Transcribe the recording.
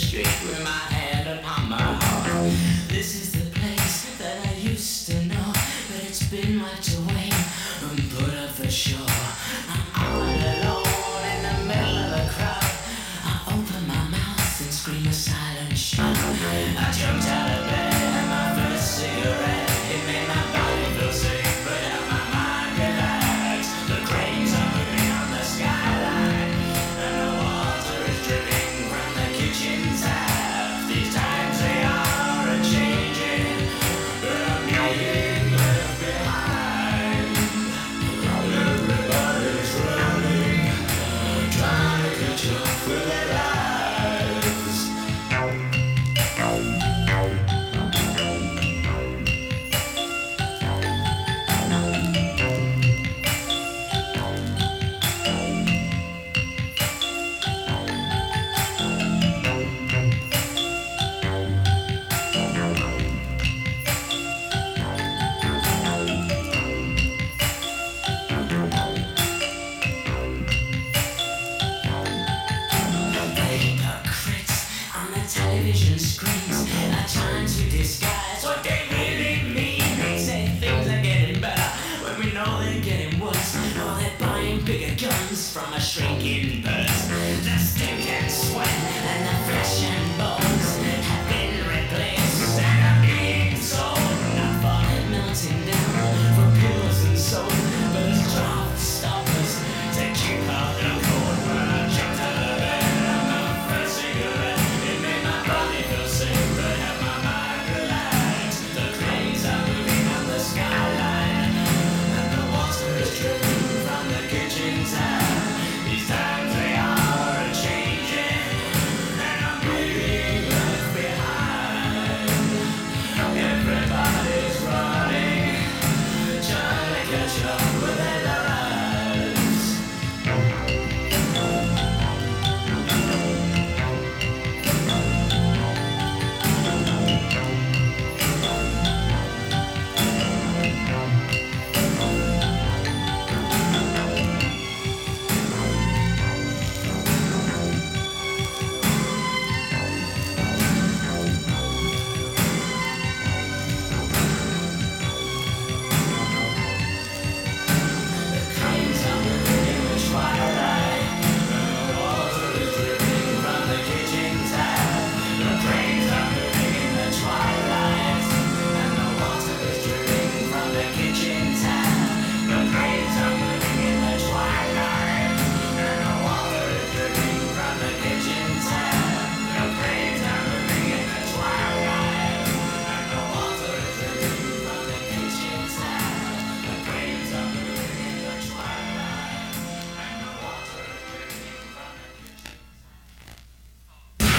street with my hand upon my heart. This is the place that I used to know, but it's been wiped away and put up for sure. I'm all alone in the middle of a crowd. I open my mouth and scream a silent shout. I jumped out of bed and my first cigarette, it made my body feel sick, but now my mind relaxed. The cranes are moving on the skyline, and the water is dripping from the kitchen tap. These times they are a-changing, but I'm being left behind. Everybody's running, trying to catch up with their lives. Hypocrites on the television screens are trying to disguise